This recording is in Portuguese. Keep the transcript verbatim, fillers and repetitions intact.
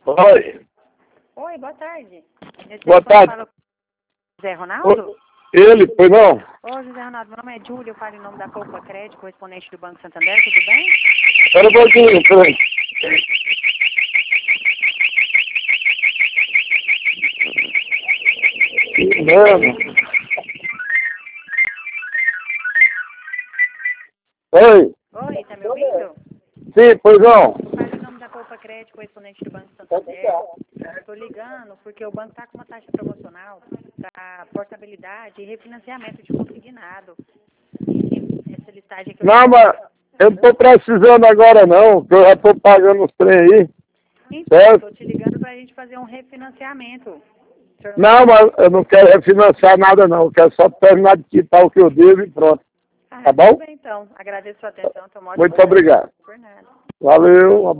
Oi. Oi, boa tarde. Esse Boa tarde. fala com José Ronaldo? O- Ele, pois não? Ô, José Ronaldo, meu nome é Júlio, eu falo em nome da Copa Crédito, correspondente do Banco Santander, tudo bem? Espera um pouquinho, peraí. Não. Oi. Oi, tá me ouvindo? Sim, pois não? Falo em nome da Copa Crédito, correspondente do Banco Santander. Estou ligando porque o banco está com uma taxa promocional para portabilidade e refinanciamento de consignado. E essa listagem que eu Não, mas eu não tô precisando agora não, que eu já tô pagando os trem aí. Então, Certo? estou te ligando para a gente fazer um refinanciamento. O senhor Não, mas eu não quero refinanciar nada não, eu quero só terminar de quitar o que eu devo e pronto. Ah, Tá bom? tudo bem, então. Agradeço a sua atenção. Tô Muito obrigado. Por nada. Valeu.